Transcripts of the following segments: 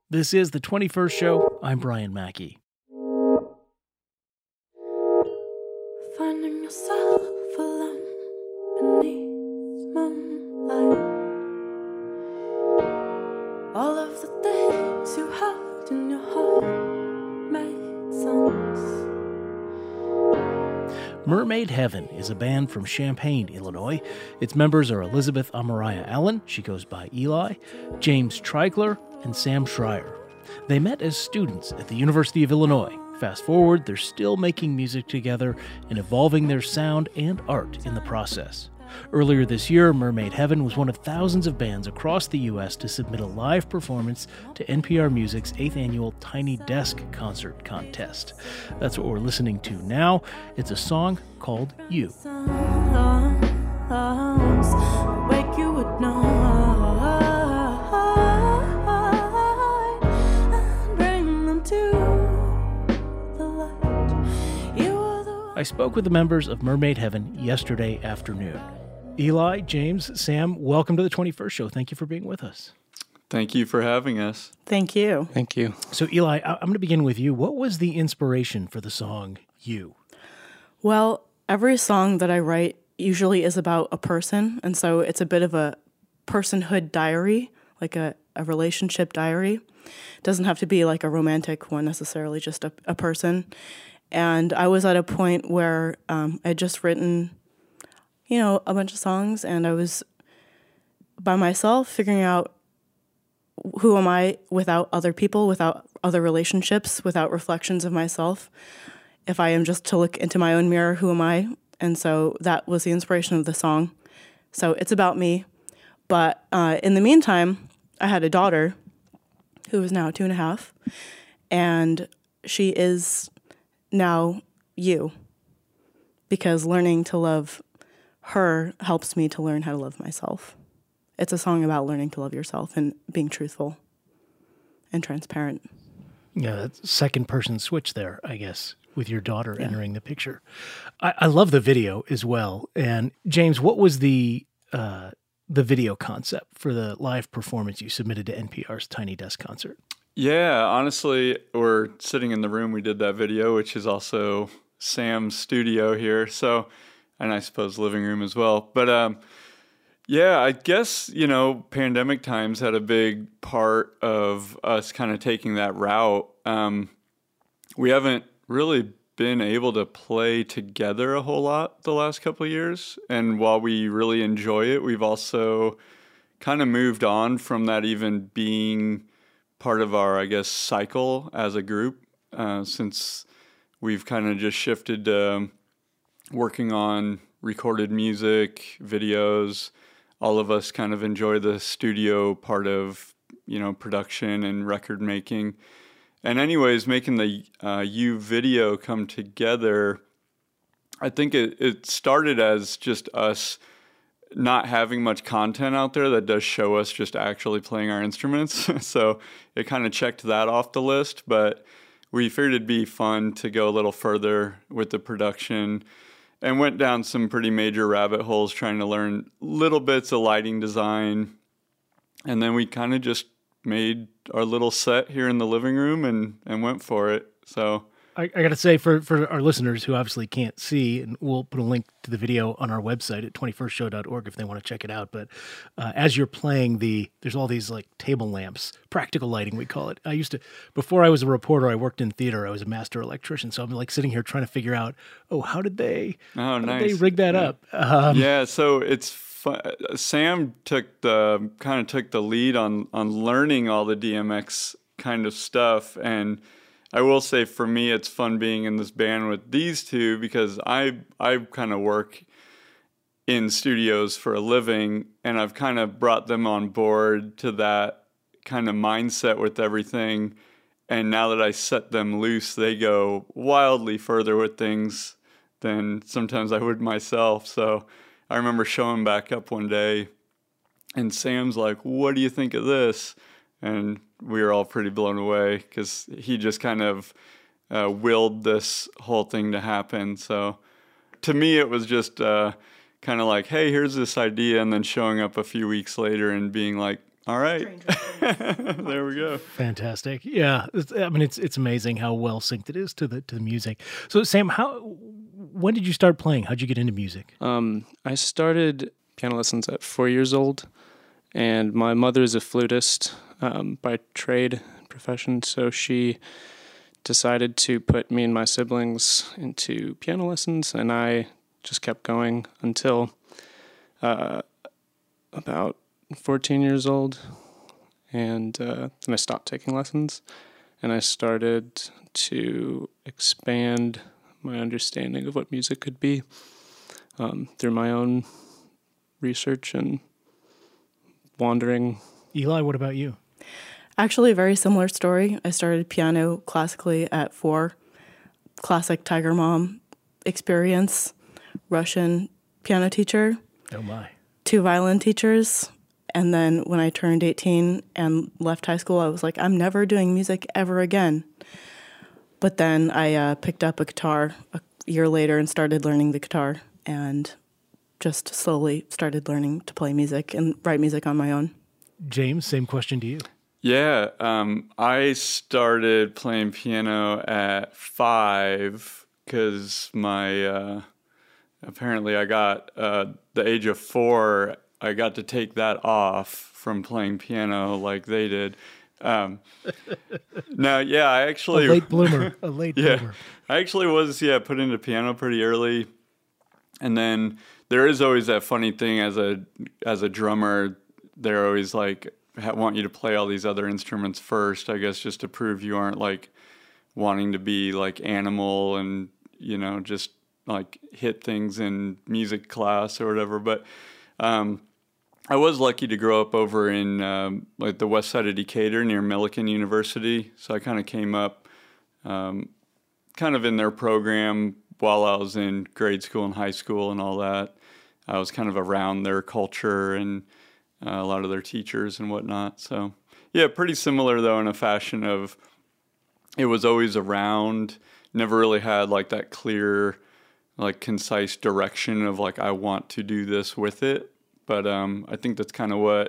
This is The 21st Show. I'm Brian Mackey. Finding yourself alone beneath moonlight. All of the things you held in your heart made sense. Mermaid Heaven is a band from Champaign, Illinois. Its members are Elizabeth Amariah Allen, she goes by Eli, James Trigler, and Sam Schreier. They met as students at the University of Illinois. Fast forward, they're still making music together and evolving their sound and art in the process. Earlier this year, Mermaid Heaven was one of thousands of bands across the U.S. to submit a live performance to NPR Music's 8th annual Tiny Desk Concert Contest. That's what we're listening to now. It's a song called You. Wake you at night. I spoke with the members of Mermaid Heaven yesterday afternoon. Eli, James, Sam, welcome to the 21st Show. Thank you for being with us. Thank you for having us. Thank you. Thank you. So, Eli, I'm going to begin with you. What was the inspiration for the song You? Well, every song that I write usually is about a person, and so it's a bit of a personhood diary, like a relationship diary. It doesn't have to be like a romantic one necessarily, just a person. And I was at a point where I'd just written, a bunch of songs, and I was by myself figuring out who am I without other people, without other relationships, without reflections of myself. If I am just to look into my own mirror, who am I? And so that was the inspiration of the song. So it's about me. But in the meantime, I had a daughter who is now 2.5, and she is now you, because learning to love her helps me to learn how to love myself. It's a song about learning to love yourself and being truthful and transparent. Yeah, that second person switch there, I guess, with your daughter entering the picture. I love the video as well. And James, what was the video concept for the live performance you submitted to NPR's Tiny Desk Concert? Yeah, honestly, we're sitting in the room we did that video, which is also Sam's studio here. So, and I suppose living room as well. But yeah, I guess, pandemic times had a big part of us kind of taking that route. We haven't really been able to play together a whole lot the last couple of years. And while we really enjoy it, we've also kind of moved on from that even being part of our, I guess, cycle as a group, since we've kind of just shifted to working on recorded music, videos. All of us kind of enjoy the studio part of, production and record making. And anyways, making the You video come together, I think it started as just us not having much content out there that does show us just actually playing our instruments. So it kind of checked that off the list, but we figured it'd be fun to go a little further with the production and went down some pretty major rabbit holes trying to learn little bits of lighting design. And then we kind of just made our little set here in the living room and went for it. So I got to say, for our listeners who obviously can't see, and we'll put a link to the video on our website at 21stshow.org if they want to check it out. But as you're playing there's all these like table lamps, practical lighting, we call it. Before I was a reporter, I worked in theater. I was a master electrician. So I'm like sitting here trying to figure out, how did they rig that up? So it's fun. Sam took the lead on learning all the DMX kind of stuff. And I will say for me, it's fun being in this band with these two because I kind of work in studios for a living, and I've kind of brought them on board to that kind of mindset with everything. And now that I set them loose, they go wildly further with things than sometimes I would myself. So I remember showing back up one day, and Sam's like, "What do you think of this?" And we were all pretty blown away because he just kind of willed this whole thing to happen. So to me, it was just kind of like, hey, here's this idea, and then showing up a few weeks later and being like, all right, there we go. Fantastic. Yeah. I mean, it's amazing how well synced it is to the music. So Sam, when did you start playing? How'd you get into music? I started piano lessons at 4 years old, and my mother is a flutist by trade profession, so she decided to put me and my siblings into piano lessons, and I just kept going until about 14 years old, and then I stopped taking lessons, and I started to expand my understanding of what music could be through my own research and wandering. Eli, what about you? Actually, a very similar story. I started piano classically at 4. Classic Tiger Mom experience, Russian piano teacher, Oh my. 2 violin teachers. And then when I turned 18 and left high school, I was like, I'm never doing music ever again. But then I picked up a guitar a year later and started learning the guitar, and just slowly started learning to play music and write music on my own. James, same question to you. Yeah, I started playing piano at 5 because apparently I got the age of 4. I got to take that off from playing piano like they did. No, yeah, I actually A late bloomer. I actually was put into piano pretty early, and then there is always that funny thing as a drummer. They're always like want you to play all these other instruments first, I guess, just to prove you aren't like wanting to be like Animal and just like hit things in music class or whatever. But I was lucky to grow up over in like the west side of Decatur near Millikan University, so I kind of came up kind of in their program while I was in grade school and high school and all that. I was kind of around their culture and a lot of their teachers and whatnot. So yeah, pretty similar though in a fashion of it was always around, never really had like that clear, like concise direction of like I want to do this with it. But I think that's kind of what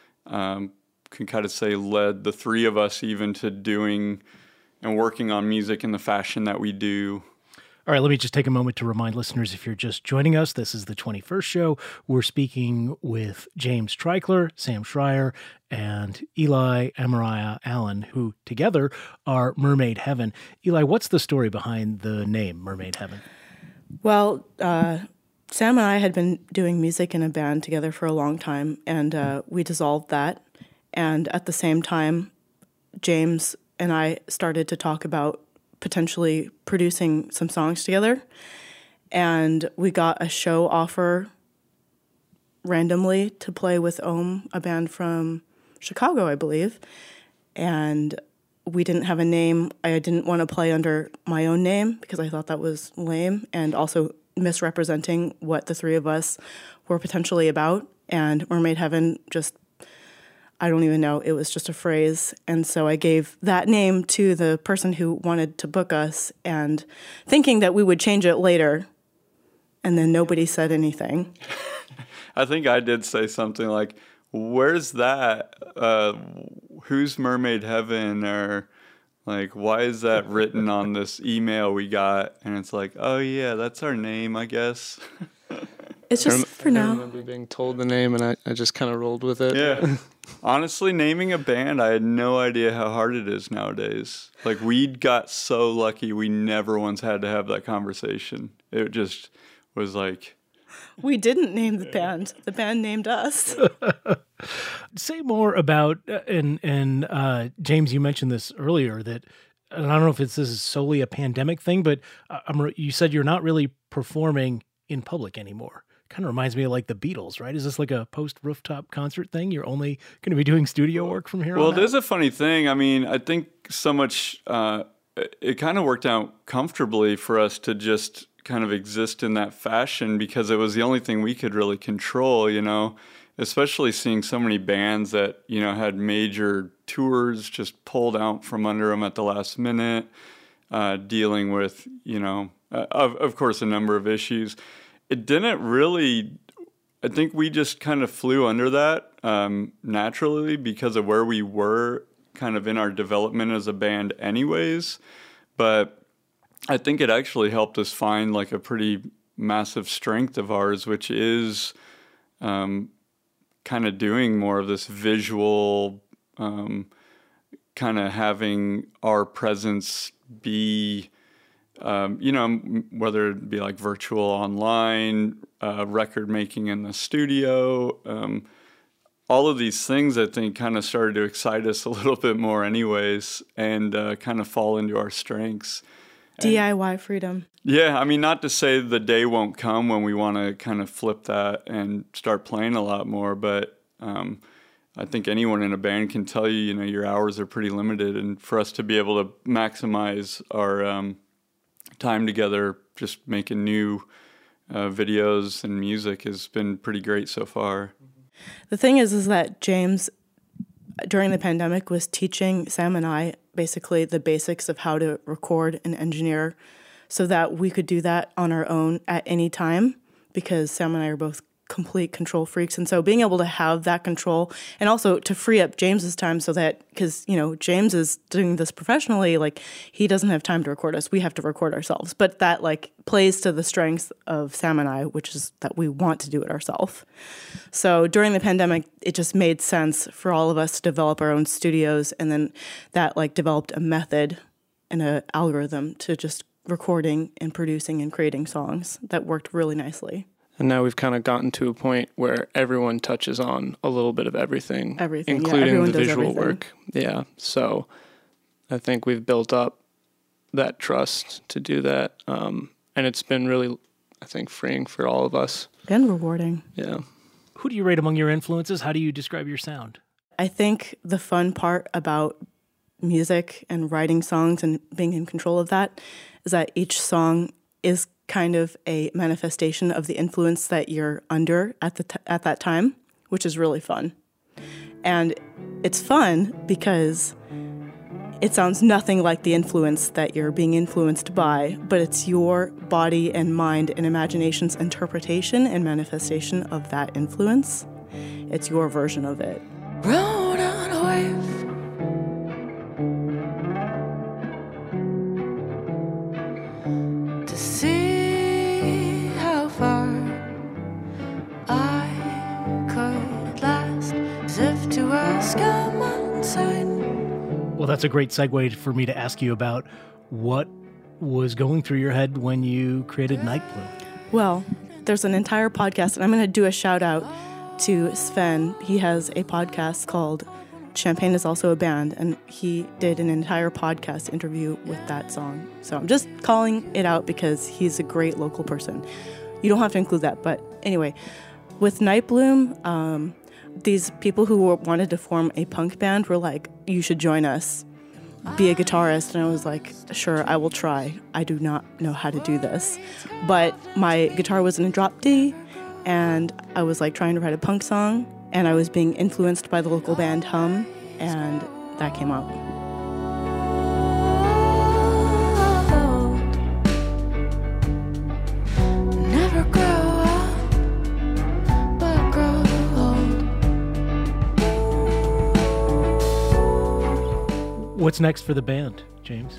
can kind of say led the 3 of us even to doing and working on music in the fashion that we do. All right, let me just take a moment to remind listeners, if you're just joining us, this is the 21st show. We're speaking with James Treichler, Sam Schreier, and Eli Amariah Allen, who together are Mermaid Heaven. Eli, what's the story behind the name Mermaid Heaven? Well, Sam and I had been doing music in a band together for a long time, and we dissolved that. And at the same time, James and I started to talk about potentially producing some songs together. And we got a show offer randomly to play with Ohm, a band from Chicago, I believe. And we didn't have a name. I didn't want to play under my own name because I thought that was lame and also misrepresenting what the 3 of us were potentially about. And Mermaid Heaven just, I don't even know, it was just a phrase. And so I gave that name to the person who wanted to book us, and thinking that we would change it later, and then nobody said anything. I think I did say something like, where's that? Who's Mermaid Heaven? Or like, why is that written on this email we got? And it's like, oh yeah, that's our name, I guess. It's just for now. I remember being told the name, and I just kind of rolled with it. Yeah. Honestly, naming a band, I had no idea how hard it is nowadays. Like, we got so lucky we never once had to have that conversation. It just was like... We didn't name the band. The band named us. Say more about, and James, you mentioned this earlier, that, and I don't know if this is solely a pandemic thing, but you said you're not really performing in public anymore. Kind of reminds me of like the Beatles, right? Is this like a post-rooftop concert thing? You're only going to be doing studio work from here on out? Well, it is a funny thing. I mean, I think so much, it kind of worked out comfortably for us to just kind of exist in that fashion because it was the only thing we could really control, especially seeing so many bands that, had major tours just pulled out from under them at the last minute, dealing with, of course, a number of issues. It didn't really, I think we just kind of flew under that naturally because of where we were kind of in our development as a band anyways, but I think it actually helped us find like a pretty massive strength of ours, which is kind of doing more of this visual, kind of having our presence be, whether it be like virtual online, record making in the studio, all of these things I think kind of started to excite us a little bit more anyways, and kind of fall into our strengths. DIY freedom. Yeah, I mean, not to say the day won't come when we want to kind of flip that and start playing a lot more, but I think anyone in a band can tell you, your hours are pretty limited, and for us to be able to maximize our time together, just making new videos and music has been pretty great so far. The thing is that James, during the pandemic, was teaching Sam and I basically the basics of how to record and engineer so that we could do that on our own at any time, because Sam and I are both complete control freaks. And so being able to have that control and also to free up James's time so that, because, James is doing this professionally, like he doesn't have time to record us. We have to record ourselves. But that like plays to the strengths of Sam and I, which is that we want to do it ourselves. So during the pandemic, it just made sense for all of us to develop our own studios. And then that like developed a method and an algorithm to just recording and producing and creating songs that worked really nicely. And now we've kind of gotten to a point where everyone touches on a little bit of everything including the visual work. Yeah. So I think we've built up that trust to do that. And it's been really, I think, freeing for all of us. And rewarding. Yeah. Who do you rate among your influences? How do you describe your sound? I think the fun part about music and writing songs and being in control of that is that each song is kind of a manifestation of the influence that you're under at that time, which is really fun. And it's fun because it sounds nothing like the influence that you're being influenced by, but it's your body and mind and imagination's interpretation and manifestation of that influence. It's your version of it. Rode on a wave. To see how far I could last, as if to ask a mountain. Well, that's a great segue for me to ask you about what was going through your head when you created Nightbloom. Well, there's an entire podcast, and I'm going to do a shout out to Sven. He has a podcast called Champagne is Also a Band, and he did an entire podcast interview with that song. So I'm just calling it out because he's a great local person. You don't have to include that, but anyway, with Nightbloom, these people who wanted to form a punk band were like, you should join us, be a guitarist. And I was like, sure, I will try. I do not know how to do this. But my guitar was in a drop D, and I was like trying to write a punk song, and I was being influenced by the local band Hum, and that came out. Never grow up, but grow old. What's next for the band, James?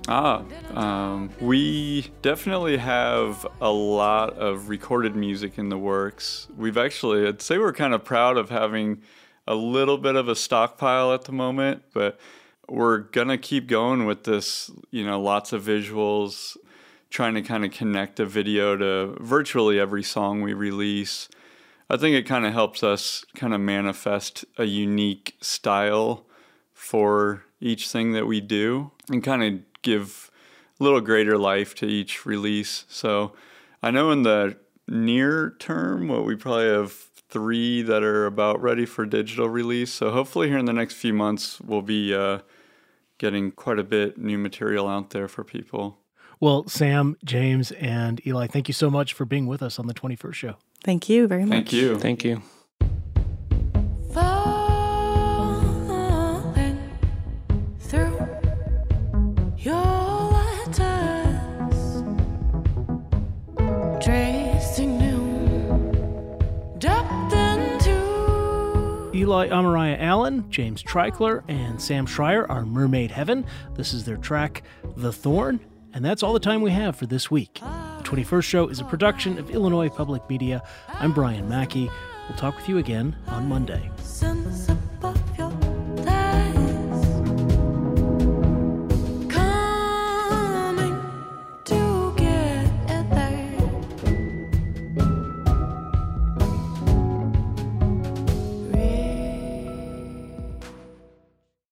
We definitely have a lot of recorded music in the works. I'd say we're kind of proud of having a little bit of a stockpile at the moment, but we're going to keep going with this, lots of visuals, trying to kind of connect a video to virtually every song we release. I think it kind of helps us kind of manifest a unique style for each thing that we do and kind of give a little greater life to each release. So I know in the near term, we probably have 3 that are about ready for digital release. So hopefully here in the next few months, we'll be getting quite a bit new material out there for people. Well, Sam, James, and Eli, thank you so much for being with us on the 21st show. Thank you very much. Thank you. Thank you. Falling through your letters, tracing new depth into Eli Amariah Allen, James Treichler, and Sam Schreier are Mermaid Heaven. This is their track, The Thorn. And that's all the time we have for this week. The 21st Show is a production of Illinois Public Media. I'm Brian Mackey. We'll talk with you again on Monday. Sunset.